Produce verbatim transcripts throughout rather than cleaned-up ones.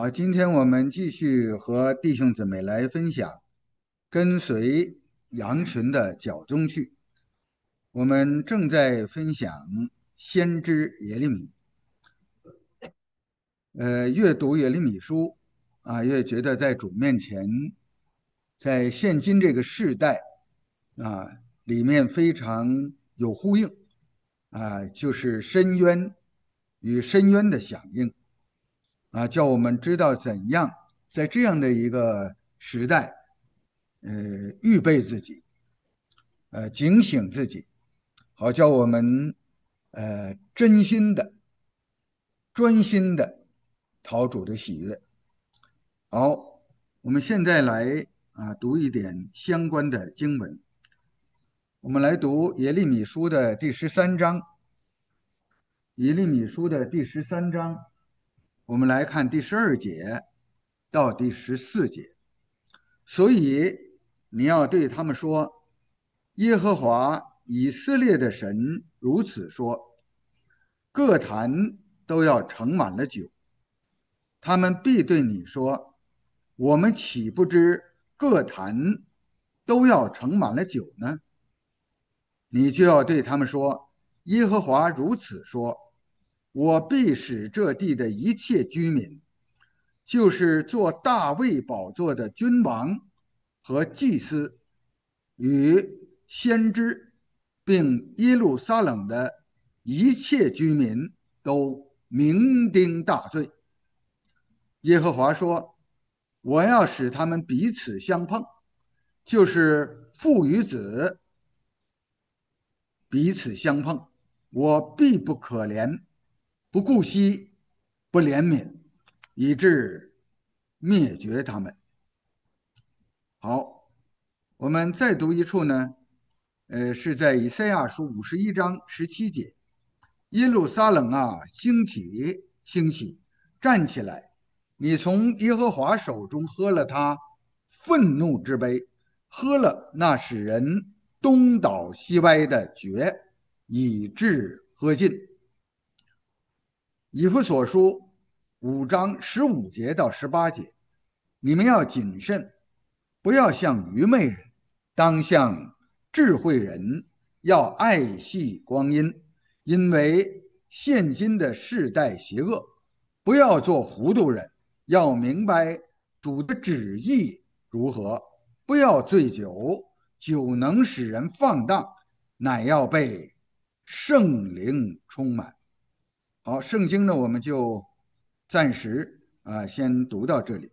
好，今天我们继续和弟兄姊妹来分享跟随羊群的脚踪去。我们正在分享先知耶利米，呃，越读耶利米书啊，越觉得在主面前，在现今这个时代啊，里面非常有呼应啊，就是深渊与深渊的响应啊，叫我们知道怎样在这样的一个时代。呃，预备自己，呃，警醒自己，好叫我们呃真心的、专心的讨主的喜悦。好，我们现在来啊读一点相关的经文。我们来读耶利米书的第十三章，耶利米书的第十三章，我们来看第十二节到第十四节。所以你要对他们说：耶和华以色列的神如此说：各坛都要盛满了酒。他们必对你说：我们岂不知各坛都要盛满了酒呢？你就要对他们说：耶和华如此说：我必使这地的一切居民，就是做大卫宝座的君王和祭司与先知，并耶路撒冷的一切居民都酩酊大醉。耶和华说：我要使他们彼此相碰，就是父与子彼此相碰，我必不可怜，不顾惜，不怜悯，以致灭绝他们。好，我们再读一处呢，呃，是在以赛亚书五十一章十七节：耶路撒冷啊，兴起，兴起，站起来！你从耶和华手中喝了他愤怒之杯，喝了那使人东倒西歪的爵，以致喝尽。以弗所书五章十五节到十八节，你们要谨慎，不要像愚昧人，当像智慧人，要爱惜光阴，因为现今的世代邪恶。不要做糊涂人，要明白主的旨意如何。不要醉酒，酒能使人放荡，乃要被圣灵充满。好，圣经呢，我们就暂时啊先读到这里。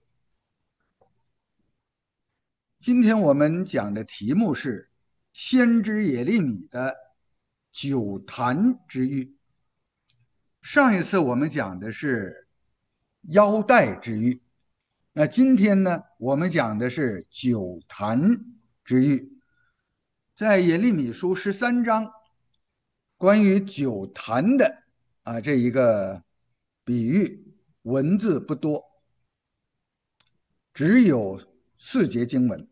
今天我们讲的题目是先知耶利米的酒坛之狱。上一次我们讲的是腰带之狱，那今天呢，我们讲的是酒坛之狱。在耶利米书十三章关于酒坛的啊这一个比喻，文字不多，只有四节经文。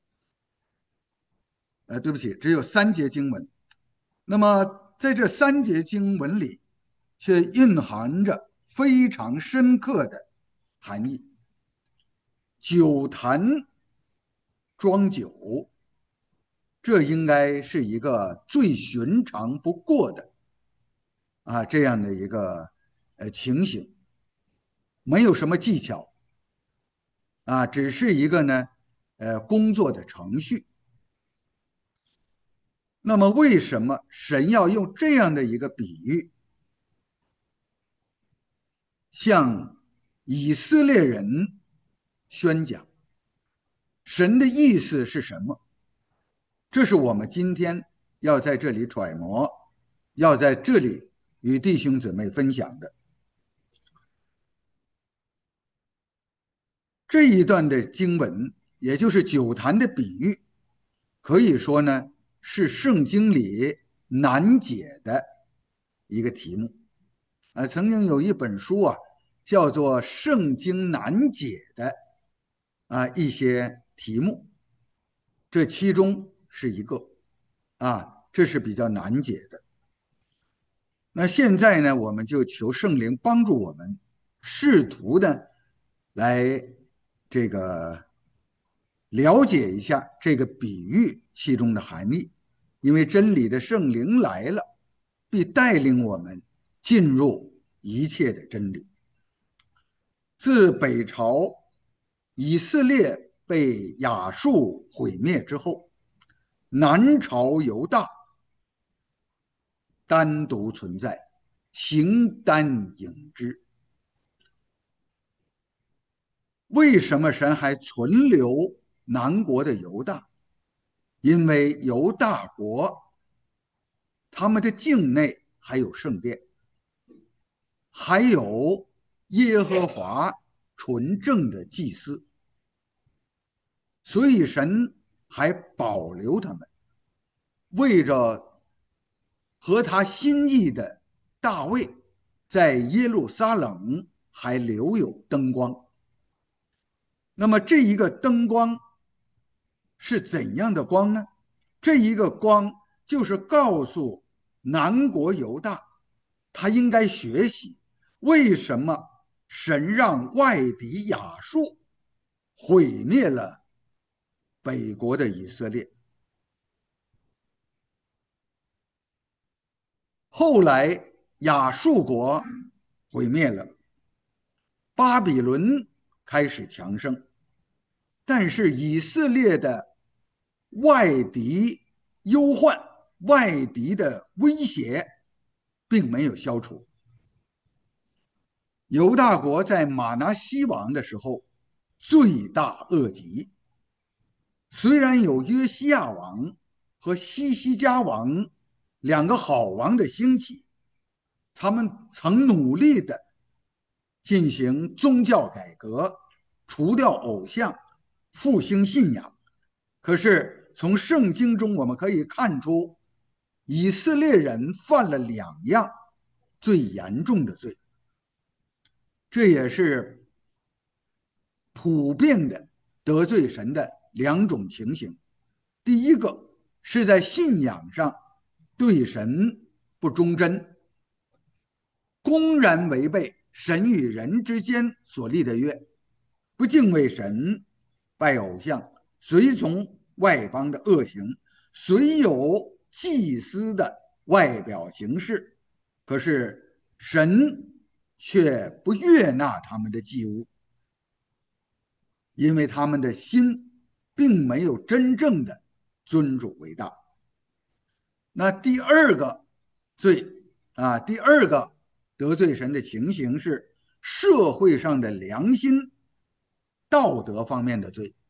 呃，对不起，只有三节经文。那么在这三节经文里，却蕴含着非常深刻的含义。酒坛装酒，这应该是一个最寻常不过的啊这样的一个呃情形，没有什么技巧啊，只是一个呢呃工作的程序。那么为什么神要用这样的一个比喻向以色列人宣讲？神的意思是什么？这是我们今天要在这里揣摩，要在这里与弟兄姊妹分享的。这一段的经文，也就是酒坛的比喻，可以说呢是圣经里难解的一个题目。啊，曾经有一本书啊，叫做《圣经难解的啊一些题目》，这其中是一个啊，这是比较难解的。那现在呢，我们就求圣灵帮助我们，试图呢来这个了解一下这个比喻其中的含义。因为真理的圣灵来了，必带领我们进入一切的真理。自北朝以色列被亚述毁灭之后，南朝犹大单独存在，形单影只。为什么神还存留南国的犹大？因为犹大国他们的境内还有圣殿，还有耶和华纯正的祭司，所以神还保留他们，为着和他心意的大卫在耶路撒冷还留有灯光。那么这一个灯光是怎样的光呢？这一个光就是告诉南国犹大，他应该学习为什么神让外敌亚述毁灭了北国的以色列。后来亚述国毁灭了，巴比伦开始强盛，但是以色列的外敌忧患、外敌的威胁并没有消除。犹大国在马拿西王的时候罪大恶极，虽然有约西亚王和西西家王两个好王的兴起，他们曾努力的进行宗教改革，除掉偶像，复兴信仰。可是从圣经中我们可以看出，以色列人犯了两样最严重的罪，这也是普遍的得罪神的两种情形。第一个是在信仰上对神不忠贞，公然违背神与人之间所立的约，不敬畏神，拜偶像，随从外邦的恶行，虽有祭司的外表形式，可是神却不悦纳他们的祭物，因为他们的心并没有真正的尊主为大。那第二个罪啊，第二个得罪神的情形是社会上的良心道德方面的罪。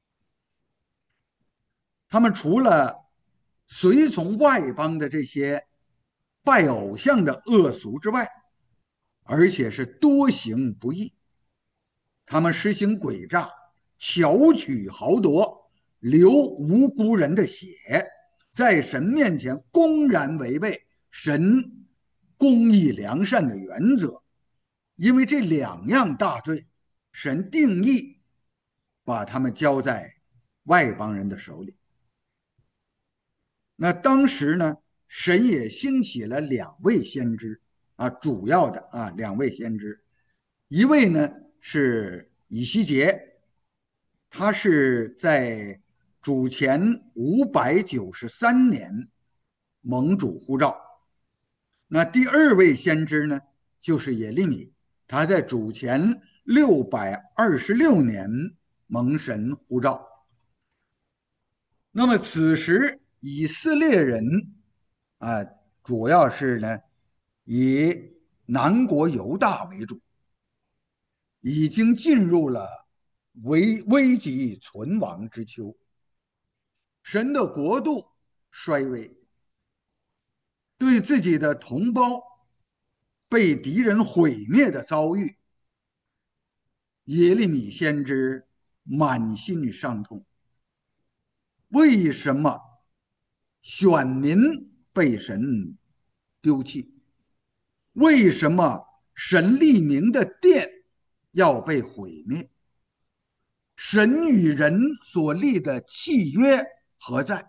他们除了随从外邦的这些拜偶像的恶俗之外，而且是多行不义。他们实行诡诈，巧取豪夺，流无辜人的血，在神面前公然违背神公义良善的原则。因为这两样大罪，神定义把他们交在外邦人的手里。那当时呢，神也兴起了两位先知啊，主要的啊两位先知，一位呢是以西结，他是在主前五百九十三年蒙主呼召。那第二位先知呢，就是耶利米，他在主前六百二十六年蒙神呼召。那么此时以色列人啊，主要是呢以南国犹大为主，已经进入了危危急存亡之秋。神的国度衰微，对自己的同胞被敌人毁灭的遭遇，耶利米先知满心伤痛。为什么选民被神丢弃？为什么神立名的殿要被毁灭？神与人所立的契约何在？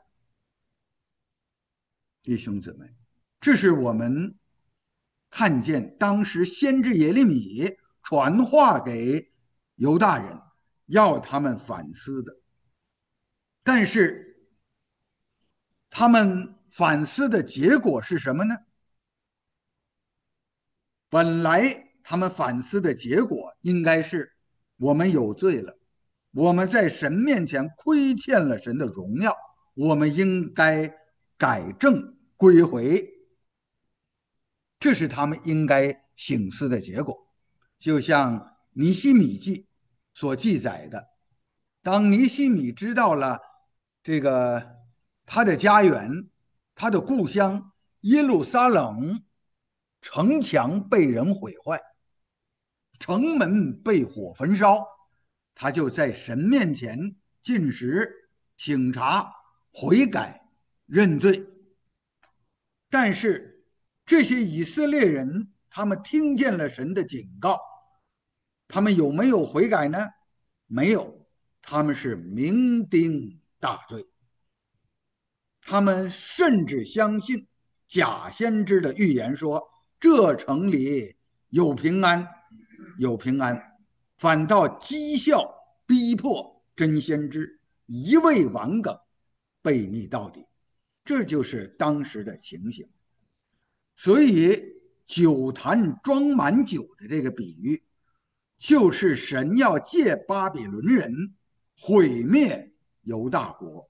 弟兄姊妹，这是我们看见当时先知耶利米传话给犹大人，要他们反思的。但是他们反思的结果是什么呢？本来他们反思的结果应该是我们有罪了，我们在神面前亏欠了神的荣耀，我们应该改正归回，这是他们应该省思的结果。就像尼希米记所记载的，当尼希米知道了这个他的家园、他的故乡耶路撒冷城墙被人毁坏，城门被火焚烧，他就在神面前进食、醒察、悔改、认罪。但是这些以色列人，他们听见了神的警告，他们有没有悔改呢？没有，他们是酩酊大醉。他们甚至相信假先知的预言说，这城里有平安，有平安，反倒讥笑逼迫真先知，一味顽梗，背逆到底。这就是当时的情形。所以酒坛装满酒的这个比喻，就是神要借巴比伦人毁灭犹大国，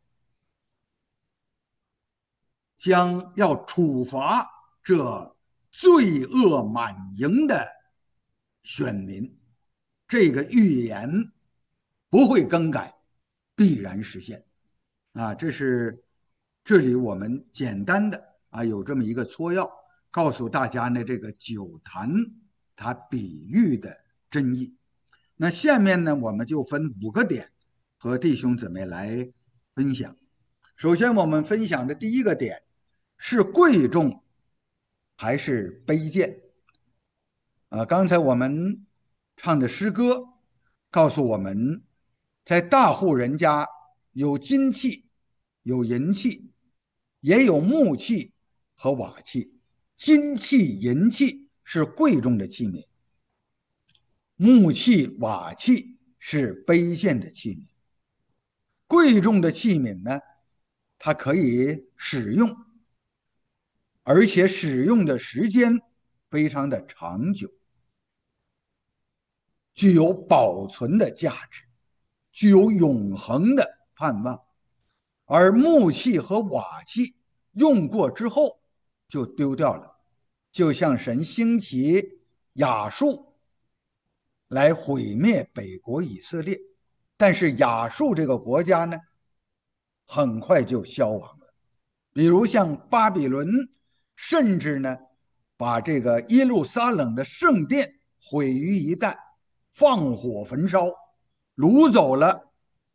将要处罚这罪恶满盈的选民。这个预言不会更改，必然实现啊！这是这里我们简单的啊有这么一个撮要，告诉大家呢这个酒坛它比喻的真意。那下面呢我们就分五个点和弟兄姊妹来分享。首先我们分享的第一个点是贵重还是卑贱啊？刚才我们唱的诗歌告诉我们，在大户人家有金器、有银器，也有木器和瓦器。金器、银器是贵重的器皿，木器、瓦器是卑贱的器皿。贵重的器皿呢，它可以使用，而且使用的时间非常的长久，具有保存的价值，具有永恒的盼望。而木器和瓦器用过之后就丢掉了，就像神兴起亚述来毁灭北国以色列，但是亚述这个国家呢，很快就消亡了。比如像巴比伦，甚至呢把这个耶路撒冷的圣殿毁于一旦，放火焚烧，掳走了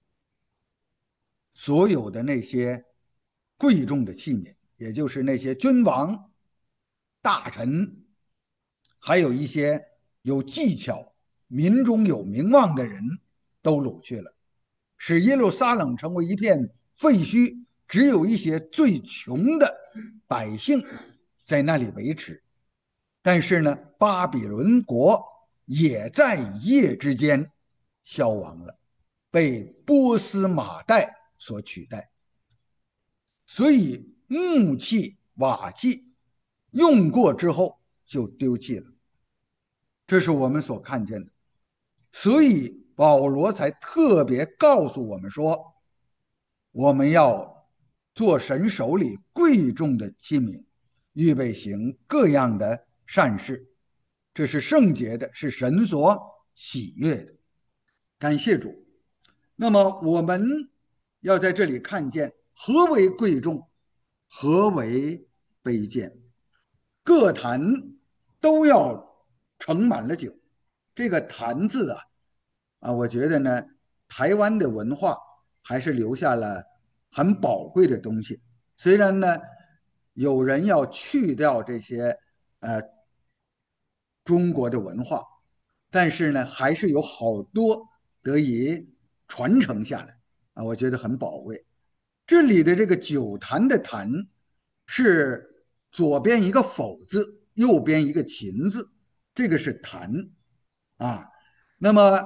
所有的那些贵重的器皿，也就是那些君王、大臣，还有一些有技巧、民中有名望的人都掳去了，使耶路撒冷成为一片废墟，只有一些最穷的百姓在那里维持。但是呢，巴比伦国也在一夜之间消亡了，被波斯马代所取代。所以木器、瓦器用过之后就丢弃了，这是我们所看见的。所以保罗才特别告诉我们说，我们要做神手里贵重的器皿，预备行各样的善事，这是圣洁的，是神所喜悦的。感谢主。那么我们要在这里看见何为贵重，何为卑贱。各坛都要盛满了酒。这个坛字啊，啊，我觉得呢，台湾的文化还是留下了很宝贵的东西。虽然呢，有人要去掉这些呃中国的文化，但是呢，还是有好多得以传承下来啊，我觉得很宝贵。这里的这个酒坛的坛是左边一个否字，右边一个秦字，这个是坛啊。那么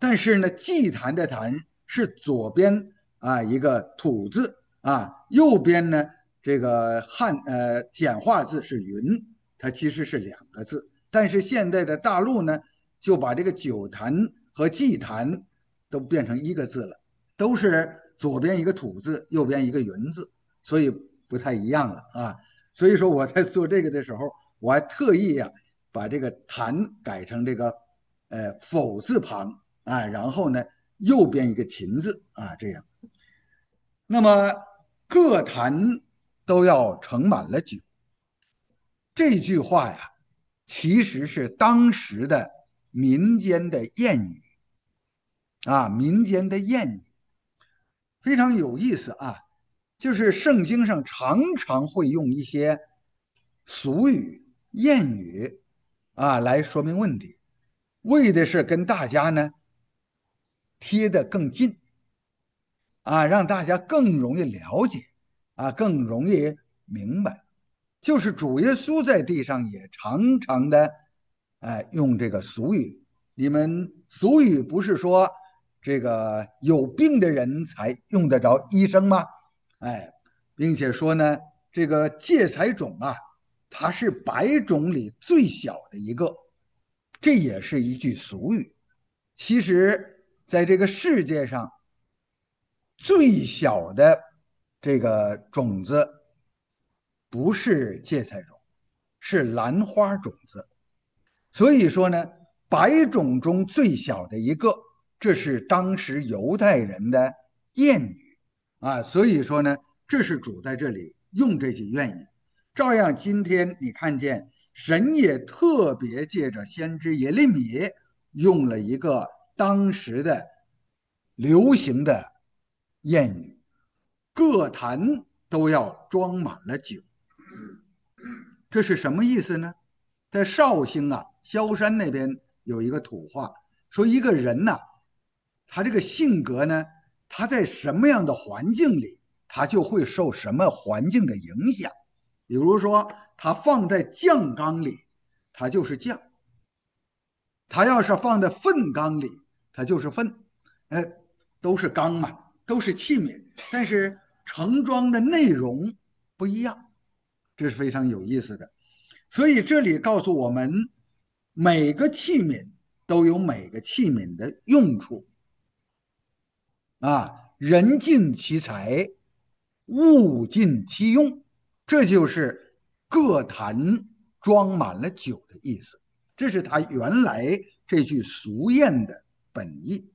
但是呢，祭坛的坛是左边啊一个土字啊，右边呢这个汉呃简化字是云，它其实是两个字。但是现在的大陆呢，就把这个酒坛和祭坛都变成一个字了，都是左边一个土字，右边一个云字，所以不太一样了啊。所以说我在做这个的时候，我还特意呀、啊、把这个坛改成这个呃否字旁啊，然后呢右边一个秦字啊，这样。那么各坛都要盛满了酒，这句话呀，其实是当时的民间的谚语啊，民间的谚语非常有意思啊。就是圣经上常常会用一些俗语、谚语啊来说明问题，为的是跟大家呢贴得更近啊，让大家更容易了解啊，更容易明白。就是主耶稣在地上也常常的，哎，用这个俗语。你们俗语不是说这个有病的人才用得着医生吗？哎，并且说呢，这个芥菜种啊，它是百种里最小的一个，这也是一句俗语。其实，在这个世界上，最小的这个种子不是芥菜种，是兰花种子。所以说呢，百种中最小的一个，这是当时犹太人的谚语啊。所以说呢，这是主在这里用这句谚语。照样，今天你看见神也特别借着先知耶利米用了一个当时的流行的谚语：各坛都要装满了酒。这是什么意思呢？在绍兴啊，萧山那边有一个土话，说一个人呐、他这个性格呢，他在什么样的环境里，他就会受什么环境的影响。比如说，他放在酱缸里，他就是酱；他要是放在粪缸里，他就是粪。哎，都是缸嘛，都是器皿，但是盛装的内容不一样，这是非常有意思的。所以这里告诉我们，每个器皿都有每个器皿的用处啊，人尽其才，物尽其用，这就是各坛装满了酒的意思。这是他原来这句俗谚的本意。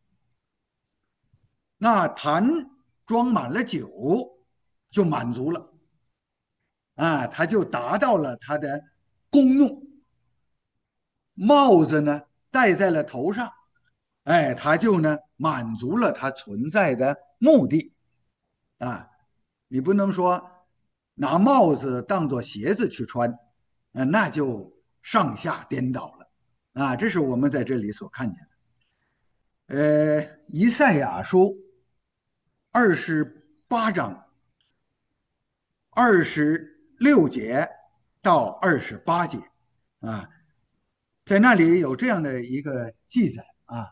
那坛装满了酒，就满足了啊，它就达到了它的功用。帽子呢戴在了头上，哎，它就呢满足了它存在的目的啊。你不能说拿帽子当做鞋子去穿，啊，那就上下颠倒了啊。这是我们在这里所看见的。呃，以赛亚书二十八章二十六节到二十八节啊，在那里有这样的一个记载啊，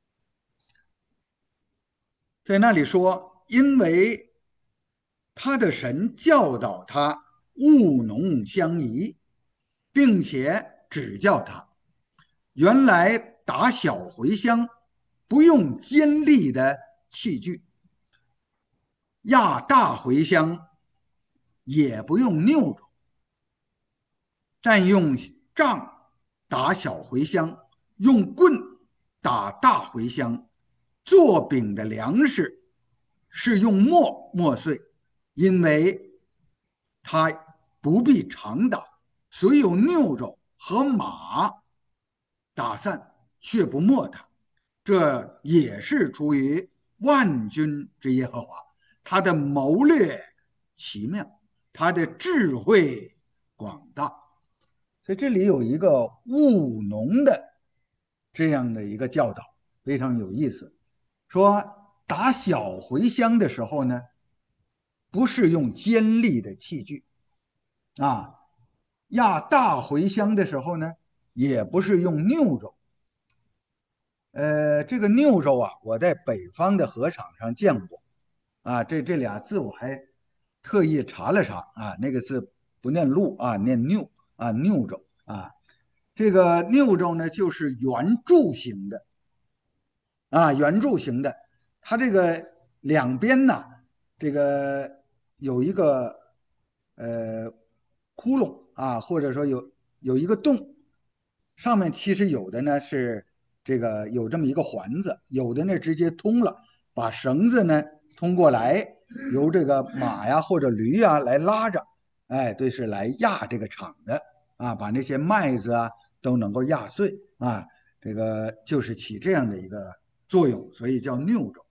在那里说，因为他的神教导他务农相宜，并且指教他，原来打小茴香不用尖利的器具，压大茴香也不用拗着，但用杖打小茴香，用棍打大茴香。做饼的粮食是用磨磨碎，因为它不必常打，虽有牛肉和马打散，却不磨它。这也是出于万军之耶和华，他的谋略奇妙，他的智慧广大。所以这里有一个务农的这样的一个教导，非常有意思。说打小茴香的时候呢，不是用尖利的器具啊；压大茴香的时候呢，也不是用拗着， 呃，这个拗肉啊，我在北方的河场上见过啊，这这俩字我还特意查了查啊，那个字不念鹿啊，念拗啊，拗肉啊。这个拗肉呢，就是圆柱形的啊，圆柱形的，它这个两边呢，这个有一个呃窟窿啊，或者说有有一个洞，上面其实有的呢是这个有这么一个环子，有的呢直接通了，把绳子呢通过来，由这个马呀或者驴呀来拉着，哎，对，是来压这个场的啊，把那些麦子啊都能够压碎啊，这个就是起这样的一个作用，所以叫拗着。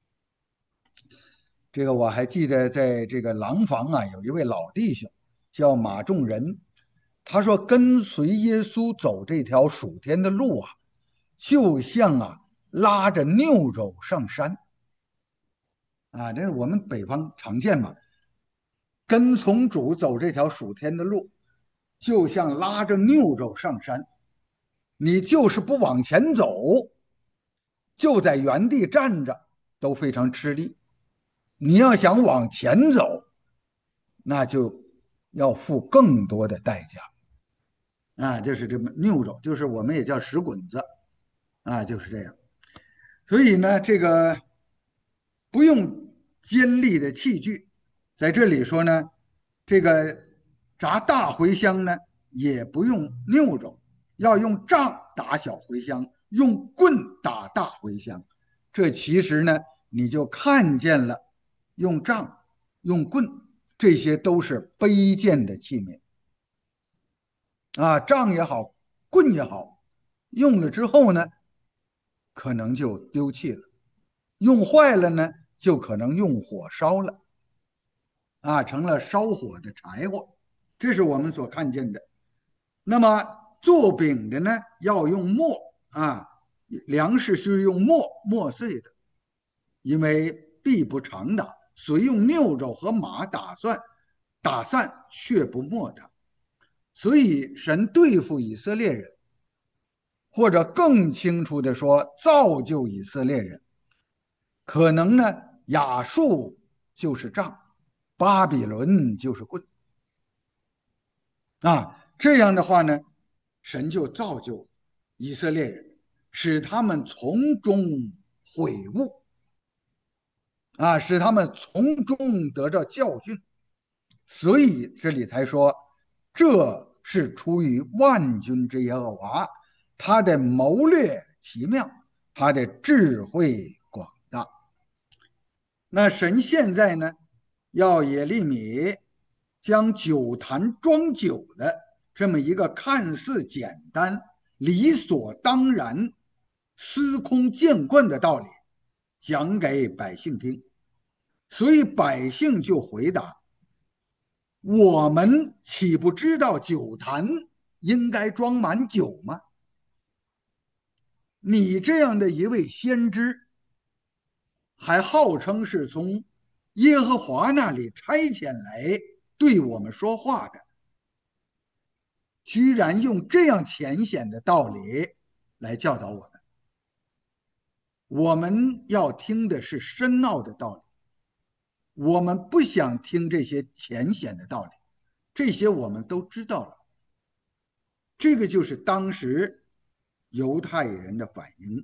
这个我还记得，在这个廊坊啊，有一位老弟兄叫马仲仁，他说跟随耶稣走这条属天的路啊，就像啊拉着牛肉上山啊，这是我们北方常见嘛。跟从主走这条属天的路，就像拉着牛肉上山，你就是不往前走，就在原地站着，都非常吃力。你要想往前走，那就要付更多的代价啊！就是这么拗着，就是我们也叫石滚子啊，就是这样。所以呢，这个不用尖利的器具，在这里说呢，这个炸大茴香呢，也不用拗着，要用杖打小茴香，用棍打大茴香。这其实呢，你就看见了，用杖、用棍，这些都是卑贱的器皿啊，杖也好，棍也好，用了之后呢，可能就丢弃了。用坏了呢，就可能用火烧了啊，成了烧火的柴火。这是我们所看见的。那么做饼的呢，要用磨啊，粮食是用磨磨碎的，因为必不常打，虽用牛肉和马打算打散，却不磨它。所以神对付以色列人，或者更清楚的说，造就以色列人，可能呢，亚述就是杖，巴比伦就是棍啊。这样的话呢，神就造就以色列人，使他们从中悔悟啊，使他们从中得到教训。所以这里才说，这是出于万军之耶和华，他的谋略奇妙，他的智慧广大。那神现在呢，要耶利米将酒坛装酒的这么一个看似简单、理所当然、司空见惯的道理讲给百姓听，所以百姓就回答：我们岂不知道酒坛应该装满酒吗？你这样的一位先知，还号称是从耶和华那里差遣来对我们说话的，居然用这样浅显的道理来教导我们。我们要听的是深奥的道理，我们不想听这些浅显的道理，这些我们都知道了。这个就是当时犹太人的反应。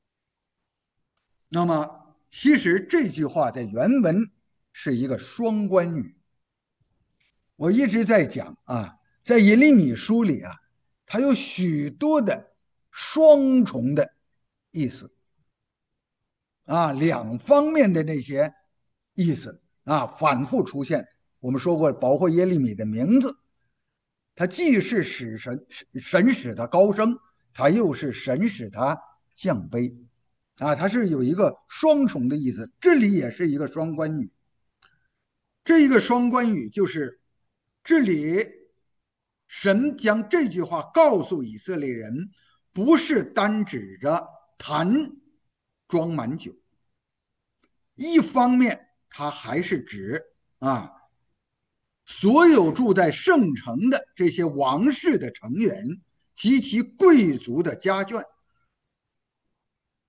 那么，其实这句话在原文是一个双关语。我一直在讲啊，在耶利米书里啊，它有许多的双重的意思啊，两方面的那些意思啊，反复出现。我们说过，包括耶利米的名字，他既是使神神使他高升，他又是神使他降卑啊，它是有一个双重的意思。这里也是一个双关语，这一个双关语就是这里神将这句话告诉以色列人，不是单指着坛装满酒，一方面它还是指啊所有住在圣城的这些王室的成员及其贵族的家眷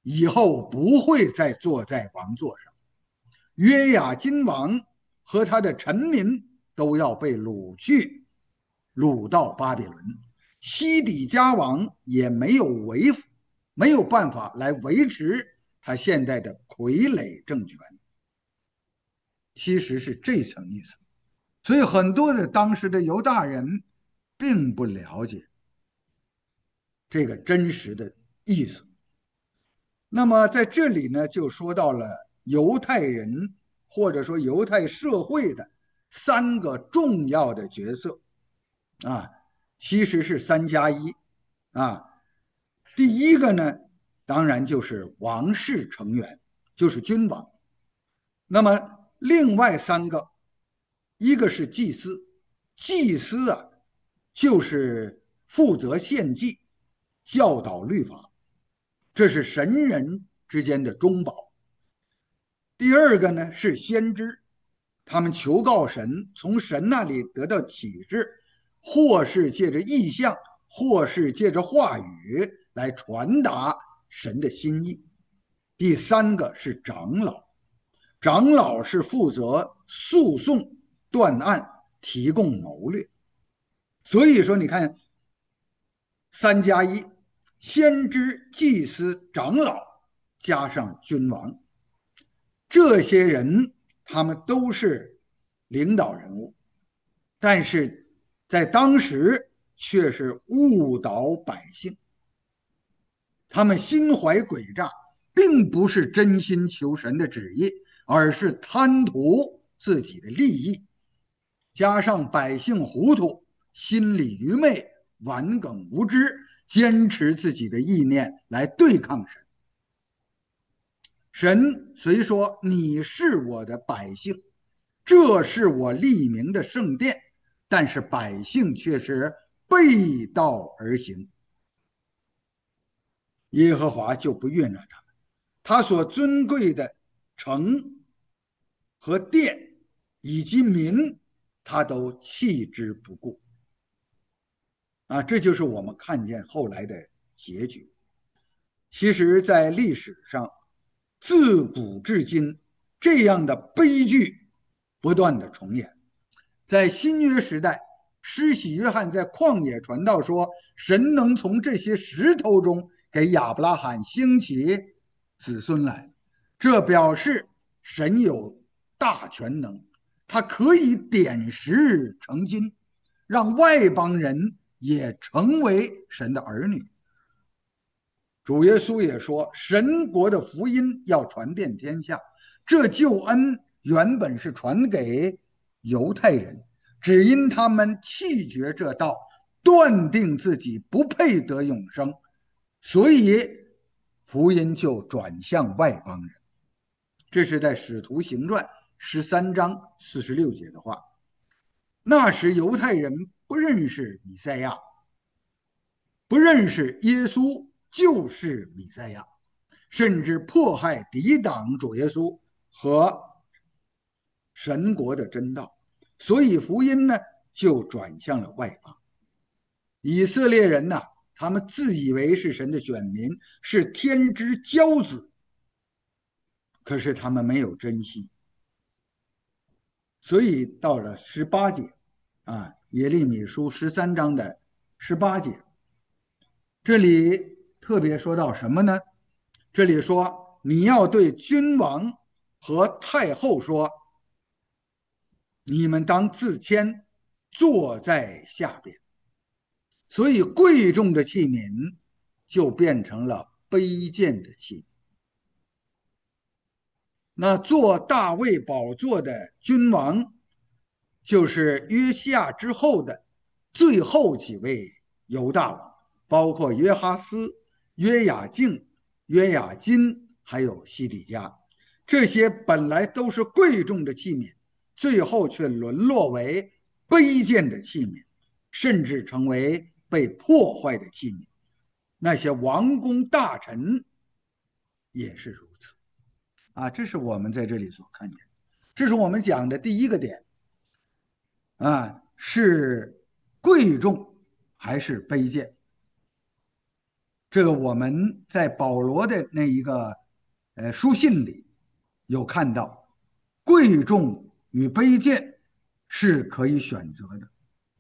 以后不会再坐在王座上。约雅金王和他的臣民都要被掳去，掳到巴比伦。西底家王也没有为没有办法来维持他现在的傀儡政权，其实是这层意思。所以很多的当时的犹大人并不了解这个真实的意思。那么在这里呢，就说到了犹太人或者说犹太社会的三个重要的角色啊，其实是三加一啊。第一个呢，当然就是王室成员，就是君王。那么另外三个，一个是祭司，祭司啊，就是负责献祭、教导律法，这是神人之间的中保。第二个呢是先知，他们求告神，从神那里得到启示，或是借着意象，或是借着话语来传达神的心意。第三个是长老，长老是负责诉讼、断案、提供谋略。所以说，你看，三加一，先知、祭司、长老加上君王，这些人他们都是领导人物，但是在当时却是误导百姓，他们心怀诡诈，并不是真心求神的旨意，而是贪图自己的利益，加上百姓糊涂，心里愚昧，顽梗无知，坚持自己的意念来对抗神。神虽说你是我的百姓，这是我立名的圣殿，但是百姓却是背道而行，耶和华就不悦纳他们，他所尊贵的城和殿以及民，他都弃之不顾啊！这就是我们看见后来的结局。其实，在历史上，自古至今，这样的悲剧不断的重演。在新约时代，施洗约翰在旷野传道说，神能从这些石头中给亚伯拉罕兴起子孙来，这表示神有大全能，他可以点石成金，让外邦人也成为神的儿女。主耶稣也说，神国的福音要传遍天下，这救恩原本是传给犹太人，只因他们弃绝这道，断定自己不配得永生，所以福音就转向外邦人。这是在使徒行传十三章四十六节的话。那时犹太人不认识弥赛亚，不认识耶稣就是弥赛亚，甚至迫害抵挡主耶稣和神国的真道，所以福音呢就转向了外邦。以色列人呢，他们自以为是神的选民，是天之骄子，可是他们没有珍惜，所以到了十八节啊，耶利米书十三章的十八节，这里特别说到什么呢？这里说你要对君王和太后说，你们当自谦，坐在下边。所以贵重的器皿就变成了卑贱的器皿。那坐大卫宝座的君王，就是约西亚之后的最后几位犹大王，包括约哈斯、约雅敬、约雅金，还有西底家，这些本来都是贵重的器皿，最后却沦落为卑贱的器皿，甚至成为被破坏的器皿。那些王公大臣也是如此啊！这是我们在这里所看见的，这是我们讲的第一个点啊，是贵重还是卑贱？ 这个我们在保罗的那一个呃书信里有看到，贵重与卑贱是可以选择的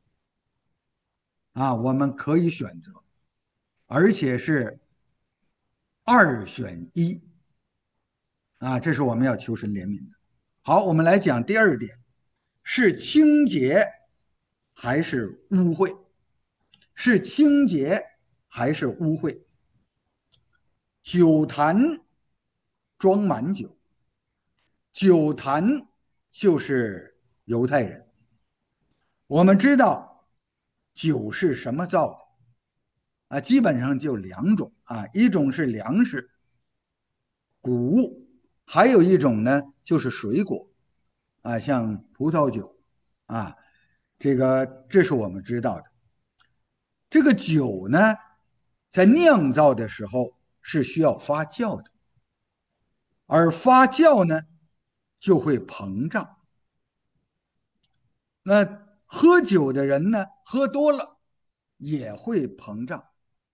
啊，我们可以选择，而且是二选一啊，这是我们要求神怜悯的。好，我们来讲第二点，是清洁还是污秽？是清洁还是污秽？酒坛装满酒，酒坛就是犹太人。我们知道酒是什么造的啊？基本上就两种啊，一种是粮食谷物，还有一种呢就是水果啊，像葡萄酒啊，这个这是我们知道的。这个酒呢，在酿造的时候是需要发酵的，而发酵呢就会膨胀。那喝酒的人呢，喝多了也会膨胀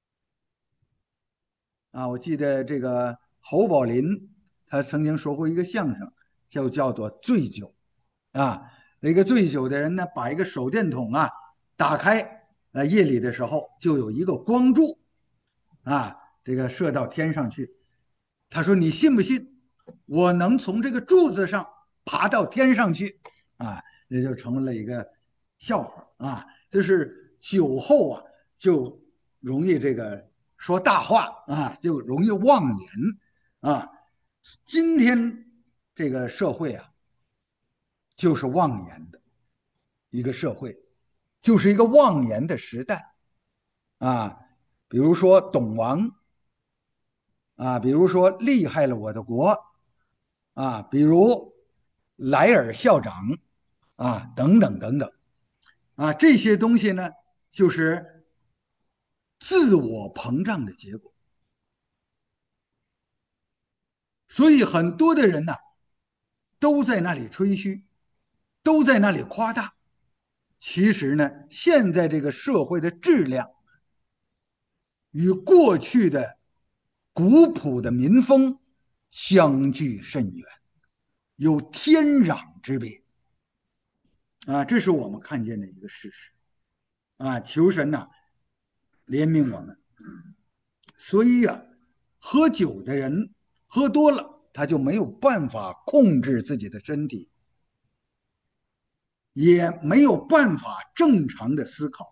啊。我记得这个侯宝林他曾经说过一个相声，就叫做醉酒啊。那个醉酒的人呢，把一个手电筒啊打开，呃，夜里的时候就有一个光柱啊，这个射到天上去。他说：“你信不信，我能从这个柱子上爬到天上去？”啊，这就成了一个笑话啊。就是酒后啊，就容易这个说大话啊，就容易妄言啊。今天这个社会啊，就是妄言的一个社会，就是一个妄言的时代啊。比如说董王啊，比如说厉害了我的国啊，比如莱尔校长啊，等等等等啊，这些东西呢，就是自我膨胀的结果。所以很多的人呢，都在那里吹嘘，都在那里夸大。其实呢，现在这个社会的质量与过去的古朴的民风相距甚远，有天壤之别啊！这是我们看见的一个事实啊！求神呐、怜悯我们。所以啊，喝酒的人喝多了，他就没有办法控制自己的身体，也没有办法正常的思考，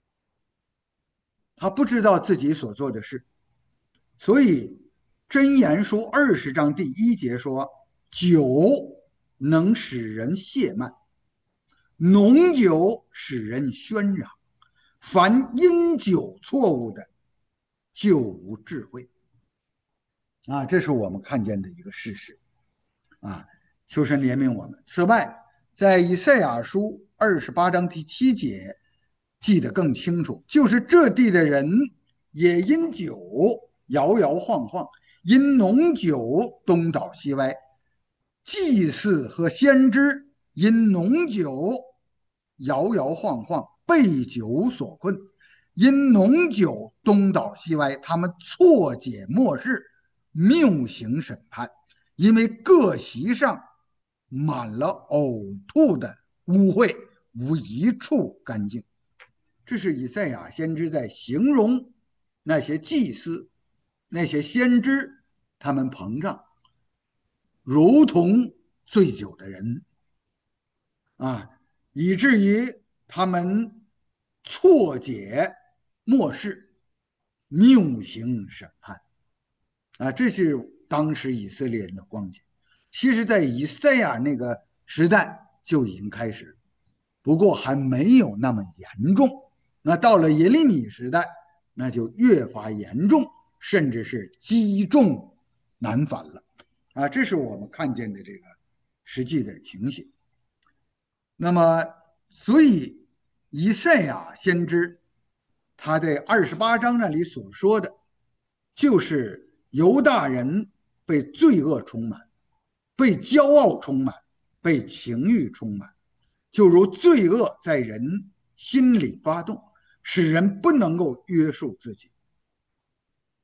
他不知道自己所做的事。所以箴言书二十章第一节说：酒能使人懈慢，浓酒使人喧嚷，凡因酒错误的，就无智慧。啊，这是我们看见的一个事实啊！求神怜悯我们。此外，在以赛亚书二十八章第七节记得更清楚，就是这地的人也因酒摇摇晃晃，因浓酒东倒西歪，祭司和先知因浓酒摇摇晃晃，被酒所困，因浓酒东倒西歪，他们错解末世，谬行审判，因为各席上满了呕吐的污秽，无一处干净。这是以赛亚先知在形容那些祭司、那些先知，他们膨胀，如同醉酒的人啊，以至于他们错解末世，谬行审判啊，这是当时以色列人的光景。其实，在以赛亚那个时代就已经开始了，不过还没有那么严重。那到了耶利米时代，那就越发严重，甚至是积重难返了啊！这是我们看见的这个实际的情形。那么，所以以赛亚先知他在二十八章那里所说的，就是犹大人被罪恶充满，被骄傲充满，被情欲充满，就如罪恶在人心里发动，使人不能够约束自己。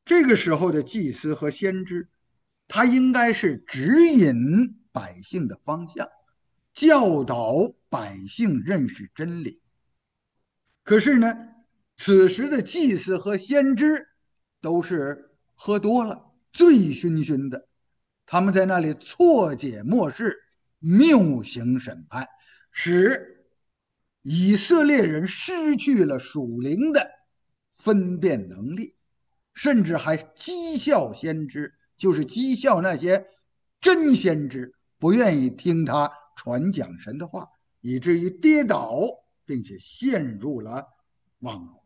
这个时候的祭司和先知，他应该是指引百姓的方向，教导百姓认识真理。可是呢，此时的祭司和先知都是喝多了，醉醺醺的，他们在那里错解末世，谬行审判，使以色列人失去了属灵的分辨能力，甚至还讥笑先知，就是讥笑那些真先知，不愿意听他传讲神的话，以至于跌倒，并且陷入了网络。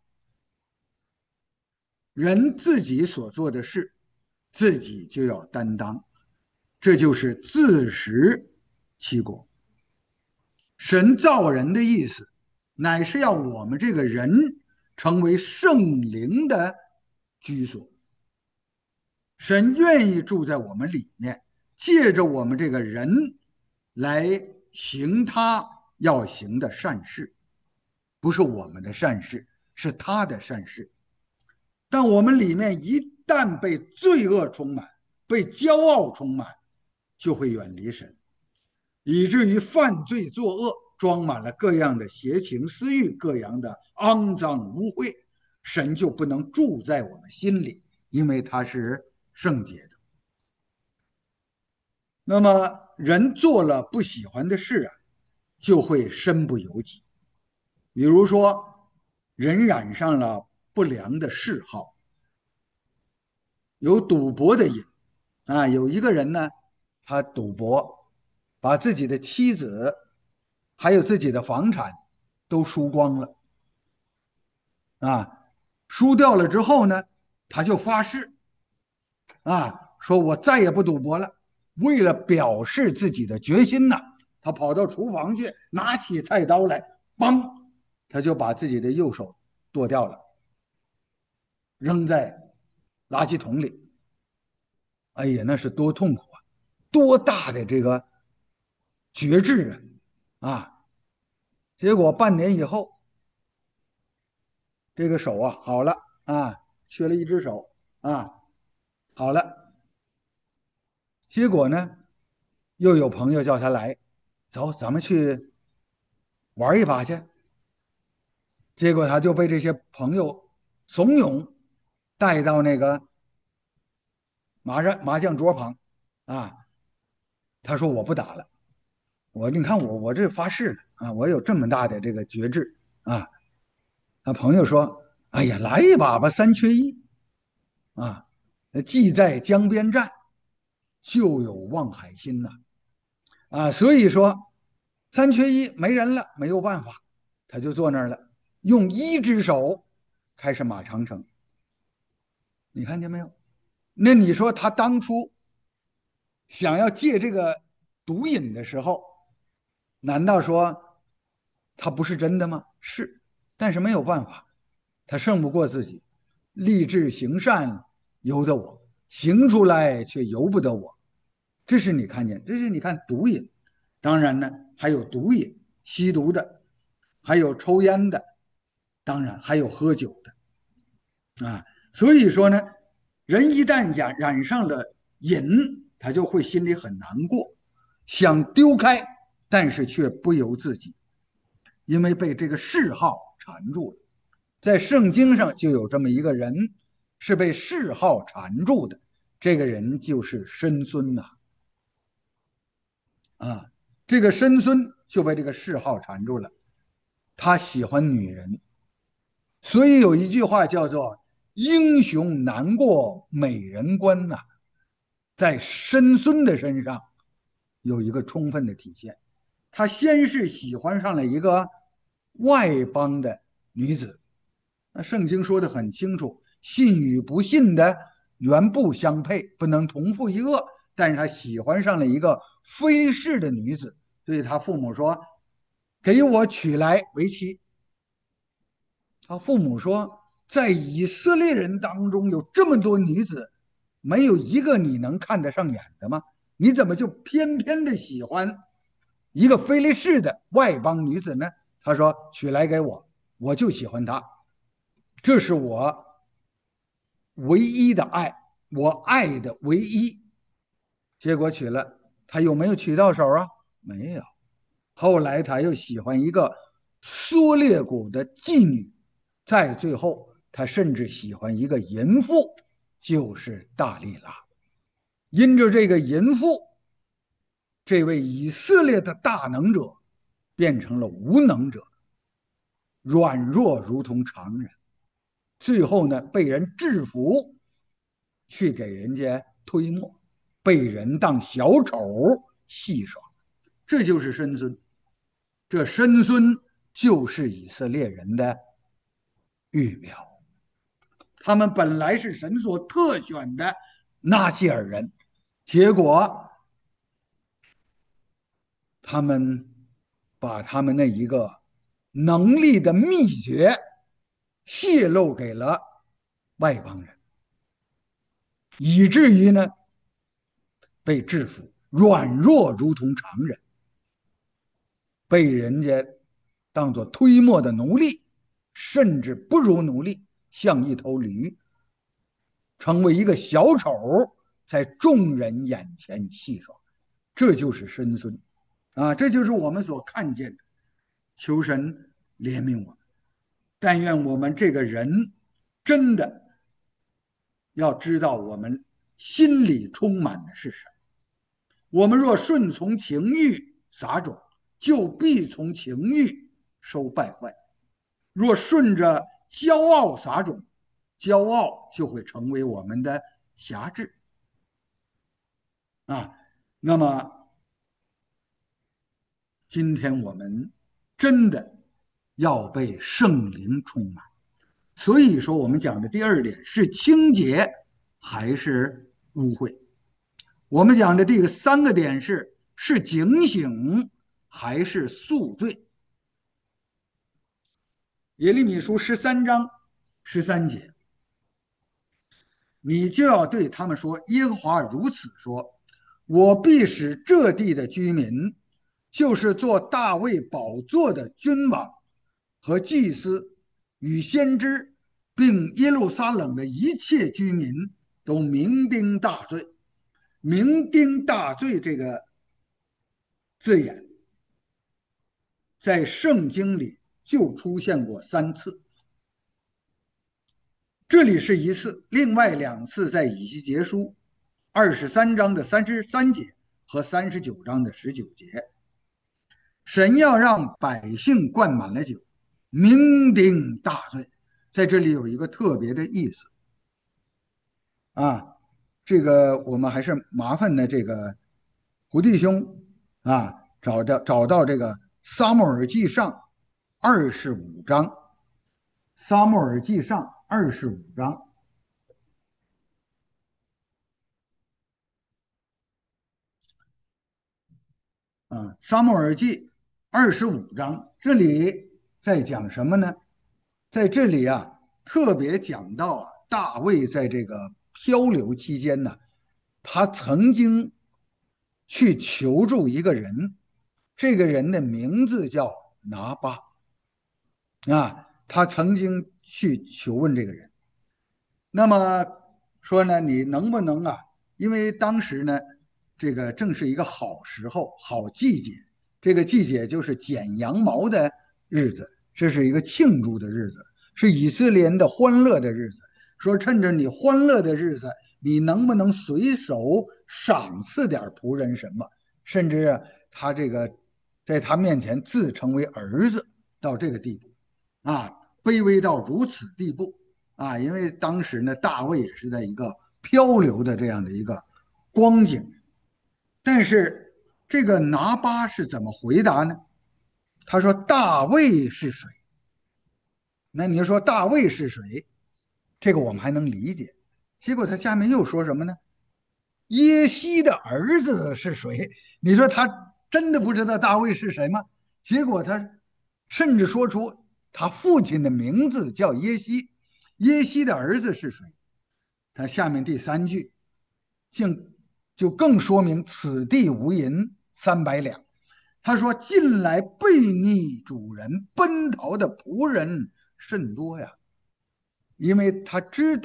人自己所做的事，自己就要担当，这就是自食其果。神造人的意思，乃是要我们这个人成为圣灵的居所。神愿意住在我们里面，借着我们这个人来行他要行的善事，不是我们的善事，是他的善事。但我们里面一旦被罪恶充满，被骄傲充满，就会远离神，以至于犯罪作恶，装满了各样的邪情私欲，各样的肮脏污秽，神就不能住在我们心里，因为他是圣洁的。那么人做了不喜欢的事啊，就会身不由己。比如说，人染上了不良的嗜好，有赌博的瘾啊。有一个人呢，他赌博，把自己的妻子还有自己的房产都输光了啊。输掉了之后呢，他就发誓啊，说我再也不赌博了。为了表示自己的决心呢，他跑到厨房去，拿起菜刀来，梆，他就把自己的右手剁掉了，扔在垃圾桶里。哎呀，那是多痛苦啊！多大的这个决志啊！啊，结果半年以后，这个手啊好了啊，缺了一只手啊，好了。结果呢，又有朋友叫他来，走，咱们去玩一把去。结果他就被这些朋友怂恿，带到那个麻将麻将桌旁啊。他说我不打了，我你看我我这发誓了啊，我有这么大的这个决志啊。他朋友说，哎呀，来一把吧，三缺一啊，既在江边站，就有望海心呐啊。所以说三缺一，没人了，没有办法，他就坐那儿了，用一只手开始马长城。你看见没有？那你说他当初想要戒这个毒瘾的时候，难道说他不是真的吗？是，但是没有办法，他胜不过自己。立志行善由得我，行出来却由不得我。这是你看见，这是你看毒瘾。当然呢，还有毒瘾，吸毒的，还有抽烟的，当然还有喝酒的啊。所以说呢，人一旦染染上了瘾，他就会心里很难过，想丢开，但是却不由自己，因为被这个嗜好缠住了。在圣经上就有这么一个人，是被嗜好缠住的，这个人就是申孙呐。啊，这个申孙就被这个嗜好缠住了，他喜欢女人，所以有一句话叫做"英雄难过美人关"呐，在申孙的身上有一个充分的体现。他先是喜欢上了一个外邦的女子，那圣经说的很清楚，信与不信的原不相配，不能同父一轭。但是他喜欢上了一个非士的女子，对他父母说：给我娶来为妻。他父母说，在以色列人当中有这么多女子，没有一个你能看得上眼的吗？你怎么就偏偏的喜欢一个非利士的外邦女子呢？他说娶来给我，我就喜欢她，这是我唯一的爱，我爱的唯一。结果娶了，他有没有娶到手啊？没有。后来他又喜欢一个缩略谷的妓女，再最后他甚至喜欢一个淫妇，就是大利拉。因着这个淫妇，这位以色列的大能者变成了无能者，软弱如同常人，最后呢被人制服，去给人家推磨，被人当小丑戏耍。这就是申孙，这申孙就是以色列人的预表。他们本来是神所特选的纳西尔人，结果他们把他们那一个能力的秘诀泄露给了外邦人，以至于呢被制服，软弱如同常人，被人家当作推磨的奴隶，甚至不如奴隶，像一头驴，成为一个小丑，在众人眼前戏耍。这就是申孙啊，这就是我们所看见的。求神怜悯我们，但愿我们这个人真的要知道我们心里充满的是什么。我们若顺从情欲撒种，就必从情欲收败坏；若顺着骄傲撒种，骄傲就会成为我们的辖制啊。那么今天我们真的要被圣灵充满。所以说，我们讲的第二点是清洁还是污秽？我们讲的第三个点是是警醒还是宿醉？耶利米书十三章十三节，你就要对他们说：耶和华如此说，我必使这地的居民，就是做大卫宝座的君王和祭司与先知，并耶路撒冷的一切居民，都酩酊大醉。酩酊大醉这个字眼在圣经里就出现过三次，这里是一次，另外两次在以西结书二十三章的三十三节和三十九章的十九节。神要让百姓灌满了酒，酩酊大醉。在这里有一个特别的意思啊，这个我们还是麻烦的这个胡弟兄啊，找到找到这个撒母耳记上二十五章，撒母耳记上二十五章啊，撒母耳记二十五章，这里在讲什么呢？在这里啊，特别讲到啊，大卫在这个漂流期间呢，他曾经去求助一个人，这个人的名字叫拿巴啊，他曾经去求问这个人，那么说呢，你能不能啊？因为当时呢，这个正是一个好时候、好季节，这个季节就是剪羊毛的日子，这是一个庆祝的日子，是以色列人的欢乐的日子。说趁着你欢乐的日子，你能不能随手赏赐点仆人什么？甚至他这个在他面前自称为儿子，到这个地步啊，卑微到如此地步。啊，因为当时呢，大卫也是在一个漂流的这样的一个光景，但是这个拿巴是怎么回答呢？他说：“大卫是谁？”那你说大卫是谁？这个我们还能理解。结果他下面又说什么呢？耶西的儿子是谁？你说他真的不知道大卫是谁吗？结果他甚至说出他父亲的名字叫耶西，耶西的儿子是谁？他下面第三句竟就更说明此地无银三百两。他说：近来背逆主人奔逃的仆人甚多呀，因为他知道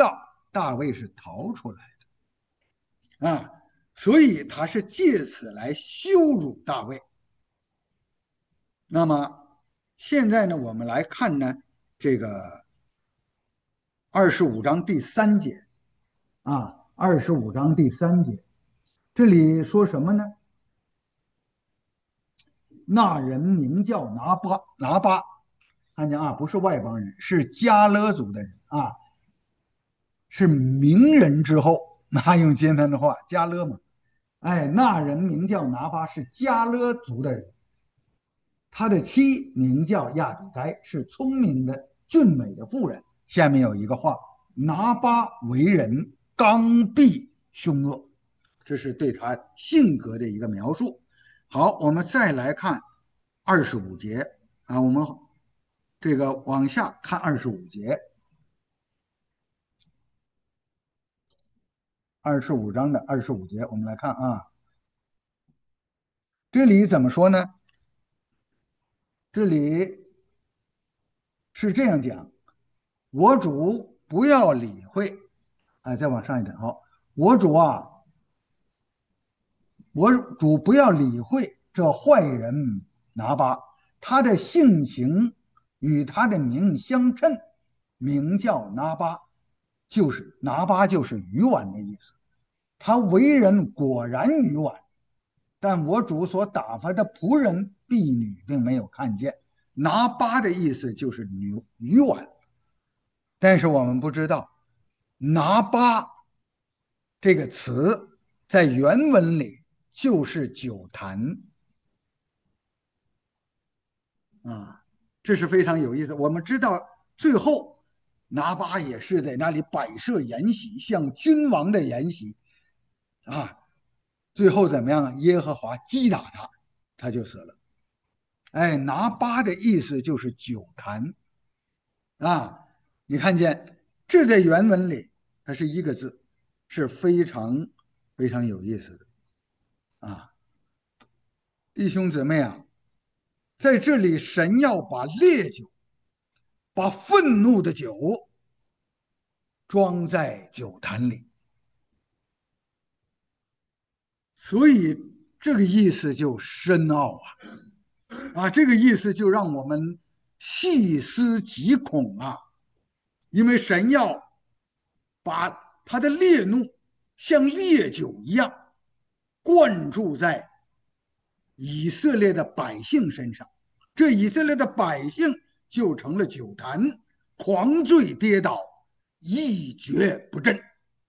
大卫是逃出来的啊，所以他是借此来羞辱大卫。那么现在呢，我们来看呢这个二十五章第三节啊，二十五章第三节，这里说什么呢？那人名叫拿巴，拿巴，看见啊，不是外邦人，是加勒族的人啊，是名人之后。那用今天的话，加勒嘛，哎，那人名叫拿巴，是加勒族的人。他的妻名叫亚比该，是聪明的、俊美的妇人。下面有一个话：拿巴为人刚愎凶恶，这是对他性格的一个描述。好，我们再来看二十五节啊，我们这个往下看二十五节，二十五章的二十五节，我们来看啊，这里怎么说呢？这里是这样讲：我主不要理会，哎，再往上一点，好，我主啊，我主不要理会这坏人拿巴，他的性情与他的名相称，名叫拿巴，就是拿巴就是愚顽的意思。他为人果然愚顽，但我主所打发的仆人婢女并没有看见。拿巴的意思就是愚愚顽，但是我们不知道拿巴这个词在原文里就是酒坛啊，这是非常有意思。我们知道最后拿巴也是在那里摆设筵席，向君王的筵席啊，最后怎么样？耶和华击打他，他就死了。哎，拿巴的意思就是酒坛啊，你看见这在原文里它是一个字，是非常非常有意思的啊，弟兄姊妹啊，在这里神要把烈酒，把愤怒的酒装在酒坛里，所以这个意思就深奥啊啊，这个意思就让我们细思极恐啊，因为神要把他的烈怒像烈酒一样灌注在以色列的百姓身上，这以色列的百姓就成了酒坛，狂醉跌倒，一蹶不振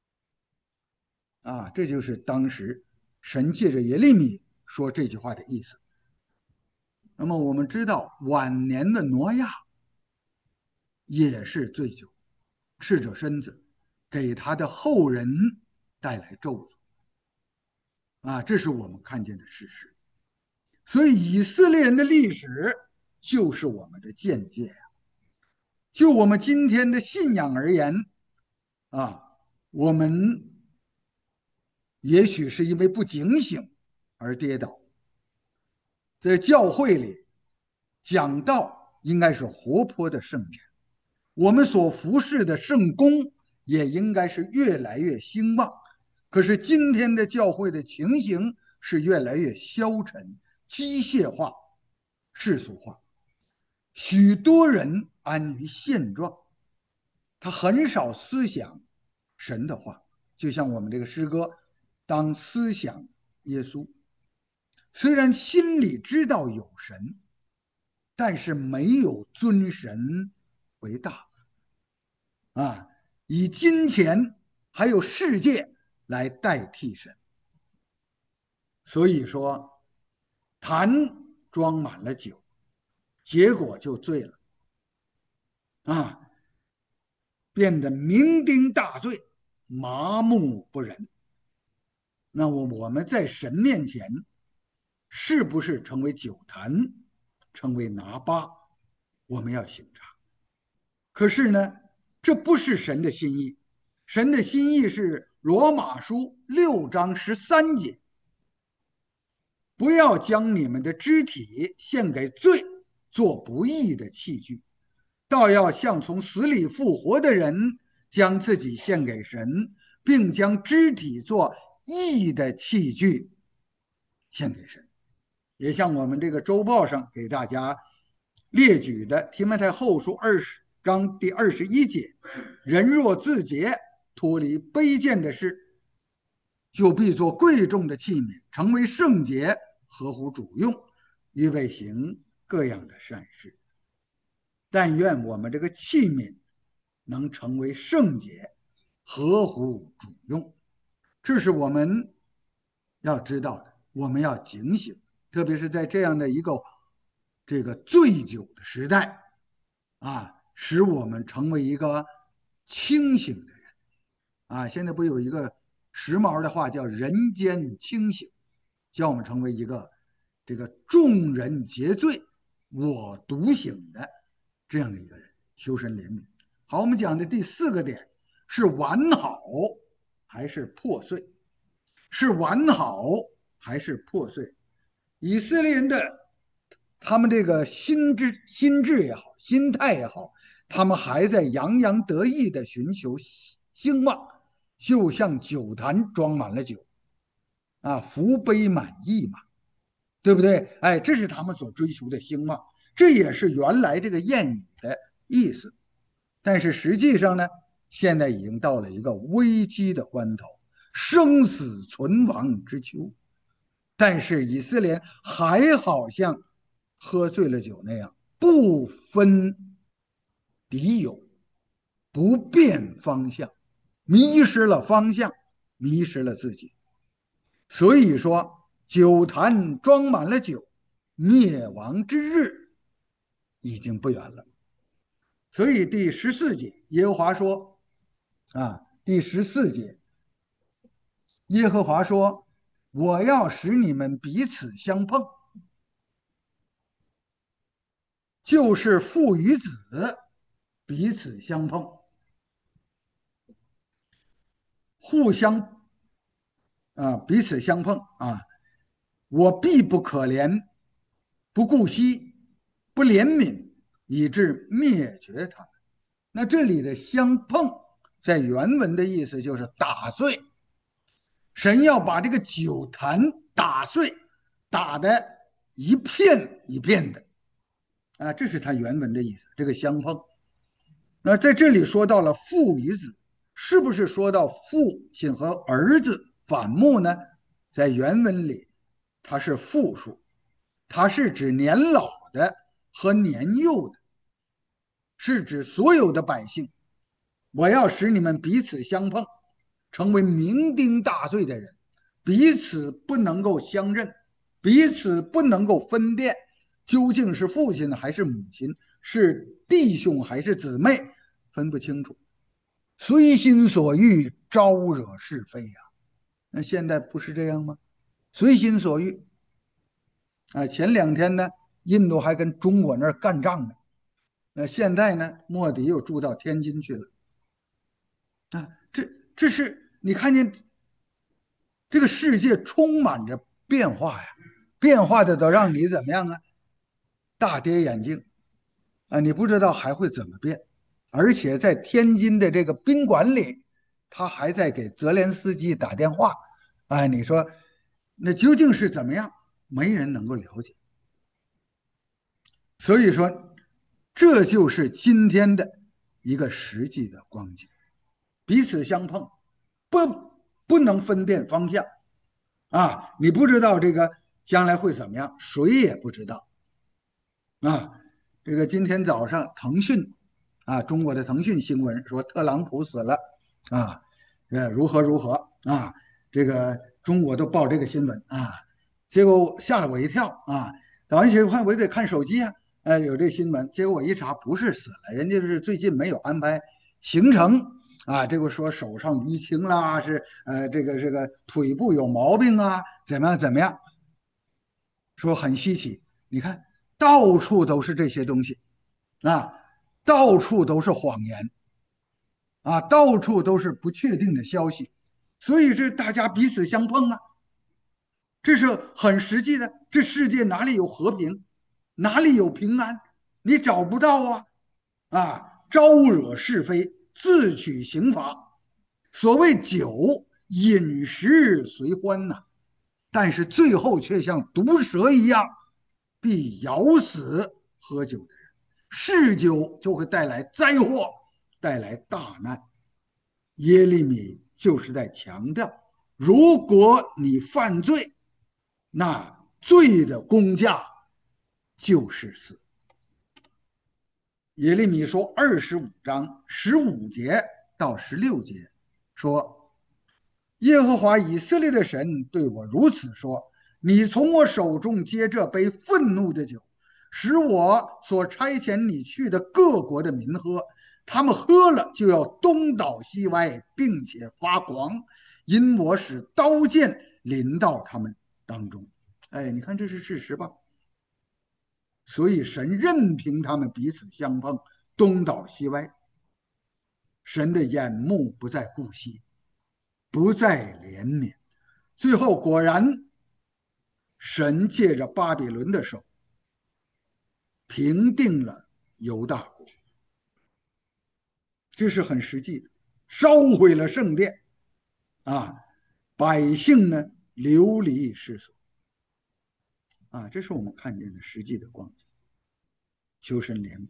啊！这就是当时神借着耶利米说这句话的意思。那么我们知道，晚年的挪亚也是醉酒，赤着身子，给他的后人带来咒诅啊！这是我们看见的事实。所以，以色列人的历史就是我们的见解呀。就我们今天的信仰而言啊，我们也许是因为不警醒而跌倒。在教会里讲道应该是活泼的圣言，我们所服侍的圣工也应该是越来越兴旺。可是今天的教会的情形是越来越消沉、机械化、世俗化，许多人安于现状，他很少思想神的话，就像我们这个诗歌，当思想耶稣，虽然心里知道有神，但是没有尊神为大啊，以金钱还有世界来代替神。所以说，坛装满了酒，结果就醉了啊，变得酩酊大醉，麻木不仁。那我我们在神面前是不是成为酒坛，成为拿巴，我们要省察。可是呢，这不是神的心意。神的心意是罗马书六章十三节，不要将你们的肢体献给罪，做不义的器具，倒要像从死里复活的人， 将自己献给神，并将肢体做义的器具献给神。也像我们这个周报上给大家列举的提摩太后书二十章第二十一节：人若自洁，脱离卑贱的事，就必做贵重的器皿，成为圣洁，合乎主用，预备行各样的善事。但愿我们这个器皿能成为圣洁，合乎主用。这是我们要知道的，我们要警醒，特别是在这样的一个这个醉酒的时代啊，使我们成为一个清醒的人啊。现在不有一个时髦的话叫人间清醒，叫我们成为一个这个众人皆醉我独醒的这样的一个人，修身怜悯。好，我们讲的第四个点是完好还是破碎？是完好还是破碎？以色列人的他们这个心智、心智也好，心态也好，他们还在洋洋得意的寻求兴旺，就像酒坛装满了酒啊，福杯满溢嘛，对不对？哎，这是他们所追求的兴旺，这也是原来这个谚语的意思。但是实际上呢，现在已经到了一个危机的关头，生死存亡之秋。但是以色列还好像喝醉了酒那样，不分敌友，不辨方向，迷失了方向，迷失了自己。所以说，酒坛装满了酒，灭亡之日已经不远了。所以第十四节，耶和华说：“啊，第十四节，耶和华说，我要使你们彼此相碰，就是父与子彼此相碰，互相啊彼此相碰啊，我必不可怜，不顾惜，不怜悯，以致灭绝他们。”那这里的相碰，在原文的意思就是打碎。神要把这个酒坛打碎，打得一片一片的啊，这是他原文的意思。这个相碰，那在这里说到了父与子，是不是说到父亲和儿子反目呢？在原文里，它是复数，它是指年老的和年幼的，是指所有的百姓。我要使你们彼此相碰，成为酩酊大醉的人，彼此不能够相认，彼此不能够分辨究竟是父亲还是母亲，是弟兄还是姊妹，分不清楚，随心所欲，招惹是非呀、啊。那现在不是这样吗？随心所欲啊！前两天呢，印度还跟中国那儿干仗呢，那现在呢，莫迪又住到天津去了啊！这这是你看见这个世界充满着变化呀，变化的都让你怎么样啊？大跌眼镜啊！你不知道还会怎么变，而且在天津的这个宾馆里，他还在给泽连斯基打电话，哎，你说那究竟是怎么样？没人能够了解。所以说，这就是今天的一个实际的光景，彼此相碰，不不能分辨方向啊！你不知道这个将来会怎么样，谁也不知道啊！这个今天早上腾讯啊，中国的腾讯新闻说特朗普死了啊，呃，如何如何啊，这个中国都报这个新闻啊，结果吓了我一跳啊！早上起来我得看手机啊，呃，有这新闻，结果我一查不是死了，人家是最近没有安排行程啊，这个说手上淤青啦，是呃这个这个腿部有毛病啊，怎么样怎么样，说很稀奇，你看到处都是这些东西啊，到处都是谎言啊，到处都是不确定的消息，所以这大家彼此相碰啊，这是很实际的。这世界哪里有和平，哪里有平安？你找不到啊！啊，招惹是非， 自取刑罚。所谓酒，饮食随欢呐、啊但是最后却像毒蛇一样，必咬死喝酒的人。嗜酒就会带来灾祸，带来大难。耶利米就是在强调，如果你犯罪，那罪的工价就是死。耶利米说二十五章十五节到十六节说，耶和华以色列的神对我如此说：你从我手中接这杯愤怒的酒，使我所差遣你去的各国的民喝，他们喝了就要东倒西歪，并且发狂，因我使刀剑临到他们当中。哎，你看这是事实吧？所以神任凭他们彼此相碰，东倒西歪。神的眼目不再顾惜，不再怜悯。最后果然，神借着巴比伦的手平定了犹大国，这是很实际的。烧毁了圣殿啊，百姓呢流离失所啊，这是我们看见的实际的光景。求神怜悯，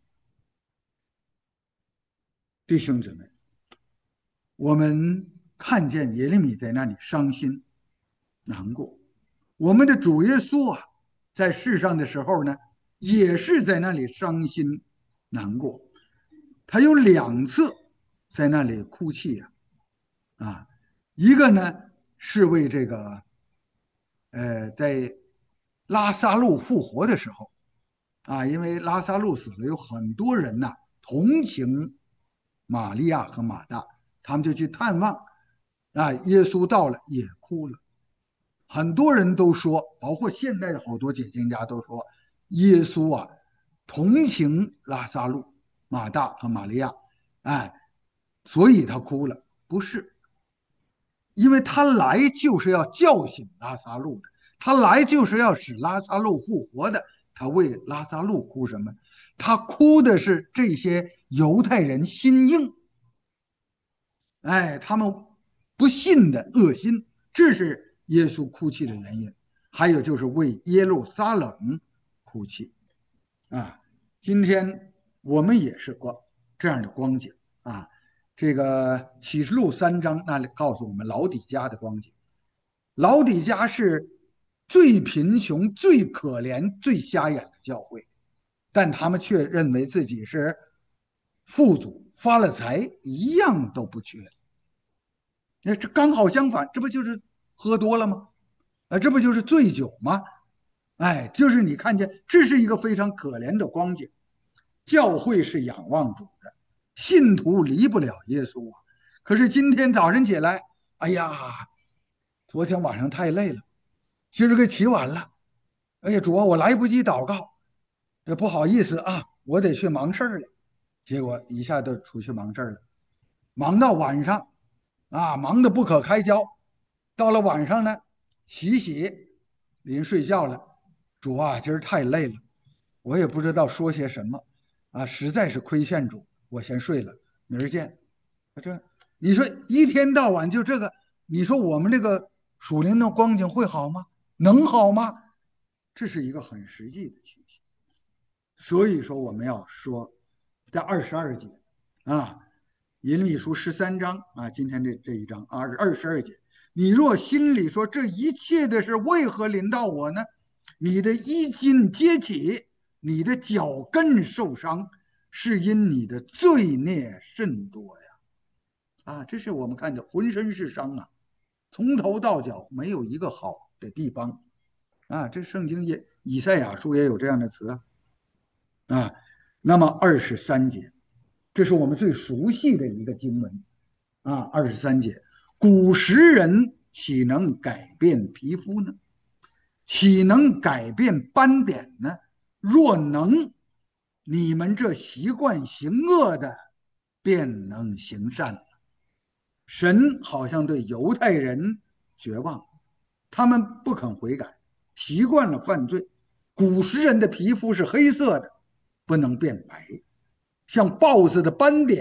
弟兄姊妹，我们看见耶利米在那里伤心难过。我们的主耶稣啊，在世上的时候呢，也是在那里伤心难过。他有两次在那里哭泣呀、啊，啊，一个呢是为这个，呃，在拉萨路复活的时候啊，因为拉萨路死了，有很多人呐、同情玛利亚和马大，他们就去探望啊，耶稣到了也哭了。很多人都说，包括现代的好多解经家都说，耶稣啊同情拉萨路、马大和玛利亚，哎，所以他哭了。不是，因为他来就是要叫醒拉萨路的，他来就是要使拉萨路复活的。他为拉萨路哭什么？他哭的是这些犹太人心硬，哎，他们不信的恶心，这是耶稣哭泣的原因。还有就是为耶路撒冷哭泣啊！今天我们也是光这样的光景啊。这个启示录三章那里告诉我们老底嘉的光景，老底嘉是最贫穷、最可怜、最瞎眼的教会，但他们却认为自己是富足，发了财，一样都不缺。那这刚好相反，这不就是喝多了吗？啊，这不就是醉酒吗？哎，就是你看见，这是一个非常可怜的光景。教会是仰望主的，信徒离不了耶稣啊。可是今天早晨起来，哎呀，昨天晚上太累了，今儿个起晚了，哎呀，主啊，我来不及祷告，这不好意思啊，我得去忙事儿了。结果一下就出去忙事儿了，忙到晚上啊，忙得不可开交。到了晚上呢，洗洗，临睡觉了。主啊，今儿太累了，我也不知道说些什么啊，实在是亏欠主，我先睡了，明儿见。这你说一天到晚就这个，你说我们这个属灵的光景会好吗？能好吗？这是一个很实际的情形。所以说我们要说，在二十二节啊，耶利米书十三章啊，今天这这一章二二十二节，你若心里说这一切的事为何临到我呢？你的衣襟揭起，你的脚跟受伤，是因你的罪孽甚多呀！啊，这是我们看的浑身是伤啊，从头到脚没有一个好的地方啊。这圣经也以赛亚书也有这样的词啊。啊，那么二十三节，这是我们最熟悉的一个经文啊。二十三节，古时人岂能改变皮肤呢？岂能改变斑点呢？若能，你们这习惯行恶的，便能行善了。神好像对犹太人绝望，他们不肯悔改，习惯了犯罪。古时人的皮肤是黑色的，不能变白，像豹子的斑点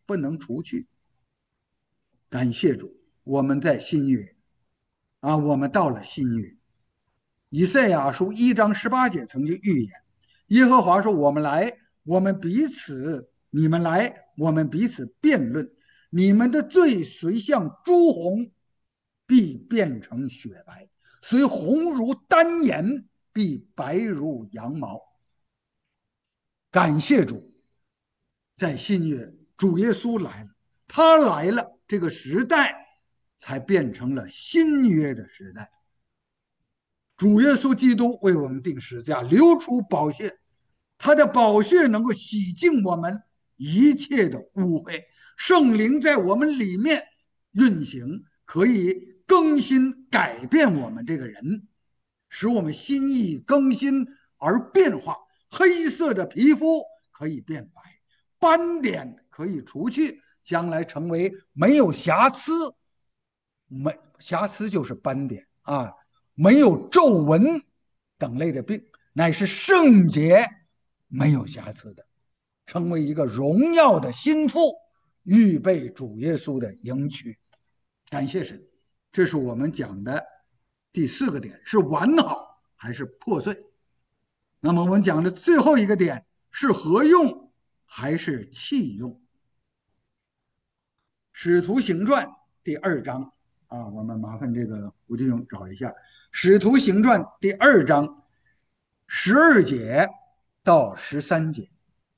不能除去。感谢主，我们在新约啊，我们到了新约。以赛亚书一章十八节曾经预言，耶和华说：“我们来，我们彼此，你们来，我们彼此辩论。你们的罪虽像朱红，必变成雪白；虽红如丹颜，必白如羊毛。”感谢主，在新约，主耶稣来了，他来了，这个时代才变成了新约的时代。主耶稣基督为我们定十字架，流出宝血，他的宝血能够洗净我们一切的污秽。圣灵在我们里面运行，可以更新改变我们这个人，使我们心意更新而变化。黑色的皮肤可以变白，斑点可以除去，将来成为没有瑕疵。没瑕疵就是斑点啊，没有皱纹等类的病，乃是圣洁没有瑕疵的，成为一个荣耀的心腹，预备主耶稣的迎娶。感谢神，这是我们讲的第四个点，是完好还是破碎。那么我们讲的最后一个点是合用还是弃用。使徒行传第二章啊，我们麻烦这个吴弟兄找一下《使徒行传》第二章十二节到十三节。《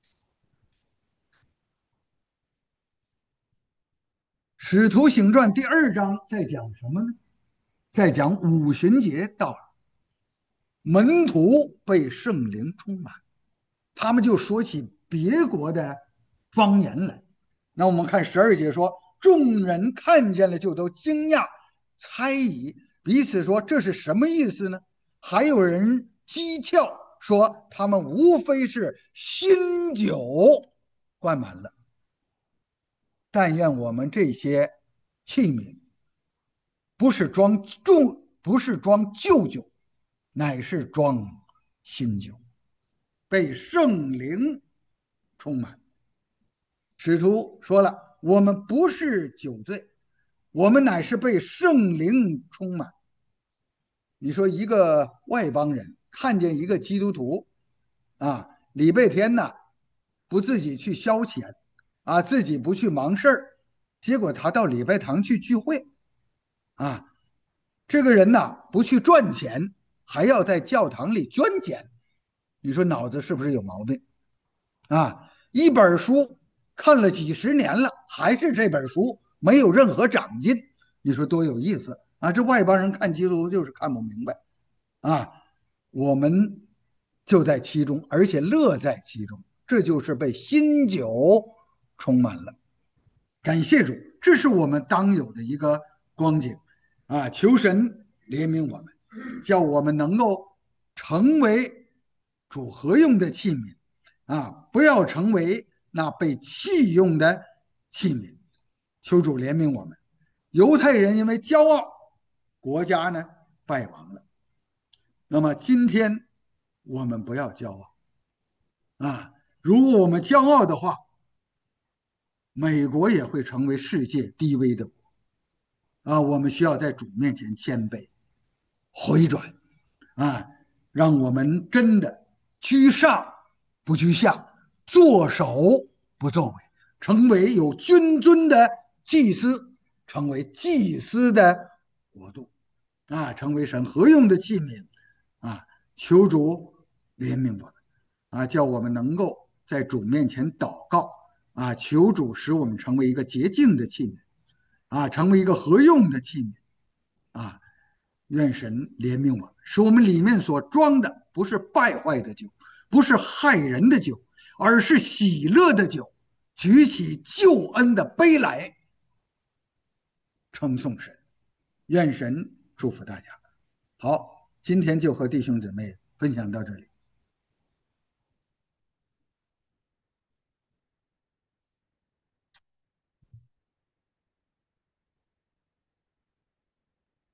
使徒行传》第二章在讲什么呢？在讲五旬节到了，门徒被圣灵充满，他们就说起别国的方言来。那我们看十二节说，众人看见了就都惊讶猜疑，彼此说这是什么意思呢？还有人讥诮说他们无非是新酒灌满了。但愿我们这些器皿不是装重，不是装旧酒，乃是装新酒，被圣灵充满。使徒说了，我们不是酒醉，我们乃是被圣灵充满。你说一个外邦人看见一个基督徒啊，礼拜天呢不自己去消遣啊，自己不去忙事儿，结果他到礼拜堂去聚会啊，这个人呢不去赚钱，还要在教堂里捐钱，你说脑子是不是有毛病啊？一本书看了几十年了，还是这本书没有任何长进，你说多有意思啊！这外邦人看基督徒就是看不明白啊，我们就在其中，而且乐在其中，这就是被新酒充满了。感谢主，这是我们当有的一个光景啊！求神怜悯我们，叫我们能够成为主合用的器皿啊，不要成为那被弃用的器皿。求主怜悯我们。犹太人因为骄傲，国家呢败亡了。那么今天我们不要骄傲啊！如果我们骄傲的话，美国也会成为世界低微的国啊！我们需要在主面前谦卑、回转啊，让我们真的居上不居下，作首不作尾，成为有君尊的祭司，成为祭司的国度啊，成为神合用的器皿啊！求主怜悯我们啊，叫我们能够在主面前祷告啊，求主使我们成为一个洁净的器皿啊，成为一个合用的器皿啊！愿神怜悯我们，使我们里面所装的不是败坏的酒，不是害人的酒，而是喜乐的酒，举起救恩的杯来，称颂神。愿神祝福大家。好，今天就和弟兄姊妹分享到这里。